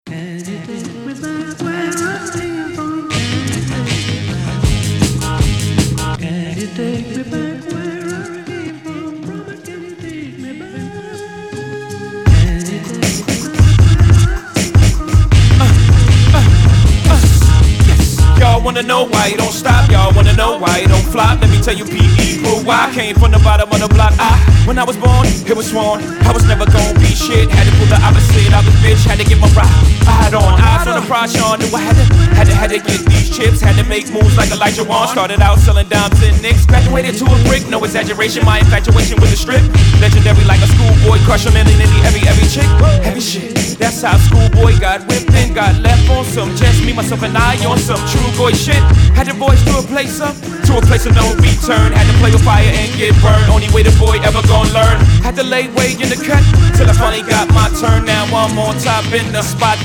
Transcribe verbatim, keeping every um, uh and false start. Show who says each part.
Speaker 1: Can you take me back where I came from? Can you take me back where I came from? Promise, can you take me back? Can you take me back where I came from?
Speaker 2: Y'all wanna know why you don't stop? Y'all wanna know why you don't flop? Let me tell you, P E who why I came from the bottom of the block. I, when I was born, it was sworn I was never gonna be shit. Had to pull the opposite out this bitch. Had to get my ride, ride on. Eyes on the prize, Sean. Knew I had to, had to, had to get these chips. Had to make moves like Elijah Wan. Started out selling dimes and nicks. Graduated to a brick, no exaggeration. My infatuation with the strip. Legendary like a schoolboy. Crush on any, any, every, every chick. Heavy shit. That's how schoolboy got whipped and got left on some. Just me, myself, and I on some true boy shit. Had the boys to a place up, to a place of no return. Had to play with fire and get burned. Only way the boy ever gon' learn. Had to lay way in the cut till I finally got my turn. Now I'm on top in the spot.